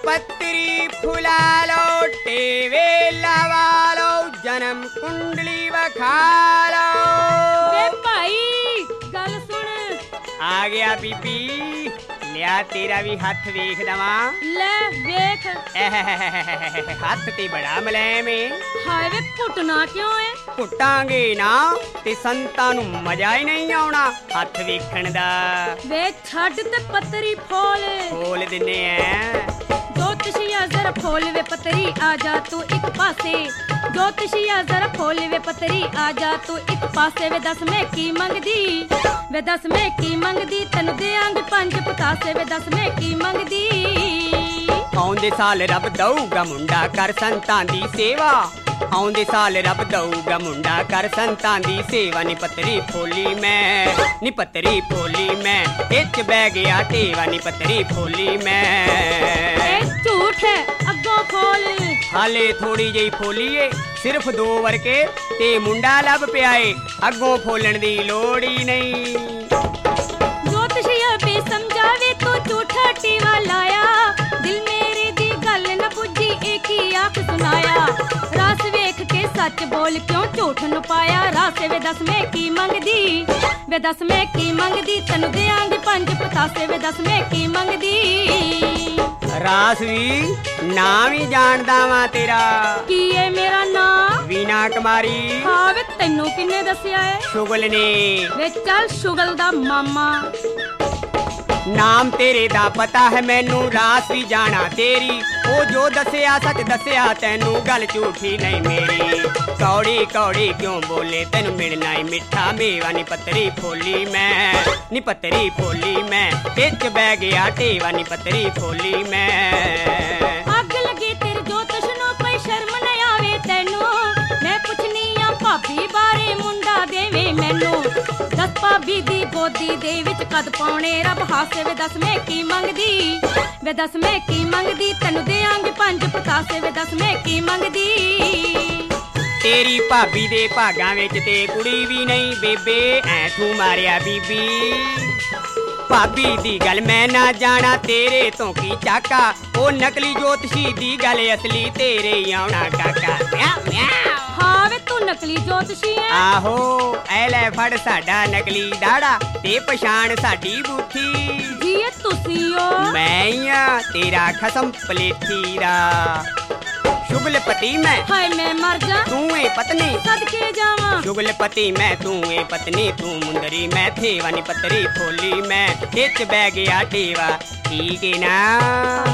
पत्री फुला लो, टेवे लवा लो, जन्म कुंडली वखा लो। वे भाई गल सुन। आ गया बीबी, लिया तेरा भी हथ वेख दवा। ले वेख। हथ ते बड़ा मुलायम है। हाय वे घुटना क्यों है? घुटांगे ना ते संतां नूं मजा ही नहीं आउणा हथ वेखण दा। वे छड्ड ते पतरी फोल। खोल दिन्ने ऐ। ज्योतिषिया जरा खोल वे पतरी, आ जा तू एक पासे। ज्योतिषिया जरा खोल वे पतरी, आ जा तू एक पासे। वे दस मैं की मंगदी, वे दस मैं की मंगदी, तैनूं देआंगे 5 पतासे। वे दस मैं की मंगदी। आउंदे साल रब दऊगा मुंडा, कर संतां दी सेवा। आउंदे साल रब दऊगा मुंडा, कर संतां दी सेवा। नी पतरी फोली मैं, नी पतरी फोली मैं, इच बह गया टेवा। नी पतरी फोली मैं। झूठ है, अगों खोल। हाले थोड़ी जी फोलीए, सिर्फ 2 वर्के ते मुंडा लब पिया ए। अगों फोलण दी लोड़ ही नहीं। ज्योतिषिया बे समझावे तू झूठा टीवा लाया, दिल मेरे दी गल न बुझी एक ही आख सुनाया। रास वेख के सच बोल क्यों झूठ नु पाया। रासे वे दस मैं की मंगदी, वे दस मैं की मंगदी, तैनूं देआंगे 5 पतासे। वे दस मैं की मंगदी। रास भी नाम ही जानदा वा तेरा। की है मेरा नाम? वीना कुमारी। हाँ वे तैनूं किन्ने दस्या है? शुगल ने। वे चल शुगल दा मामा। नाम तेरे दा पता है मैनू, रास भी जाना तेरी। ओ जो दसिया सच दसिया तैनू, गल झूठी नहीं मेरी। कौड़ी कौड़ी क्यों बोले, तैनू मिलना ही मिठा मेवा। नी पतरी फोली मैं, नी पतरी फोली मैं, इच बह गया टेवा। नी पतरी फोली मैं। अग लगे तेरे ज्योतिष नूं, कोई शर्म न आवे तैनू। मैं पुछनी आ भाभी बारे, मुंडा देवे मैनू। दस भाभी दी गोदी दे विच कद पाउणे रब हासे। वे दस मैं की मंगदी, वे दस मैं की मंगदी, तैनूं देआंगे 5 पतासे। वे दस मैं की मंगदी। तेरी भाभी दे भागां विच ते कुड़ी भी नहीं बेबे, ऐथू मारिया बीबी। भाभी दी गल मैं ना जाना, तेरे तो की चाका। ओ नकली ज्योतिषी दी गल असली, तेरे ही आउणा काका। म्याऊ म्याऊ। हाँ वे तू नकली ज्योतिषी है? आहो ऐ लै फड़ साडा नकली दाड़ा, ते पछाण साडी बूथी। जी तुसी हो? मैं ही आ तेरा खसम पलेठी दा। शुगलपति मैं, हाय मैं मर जा। तू है पत्नी, सदके जावा। शुगलपति मैं, तू है पत्नी, तू मुंदरी मैं थेवा। नी पतरी फोली मैं, इच बह गया टेवा। ठीक है ना?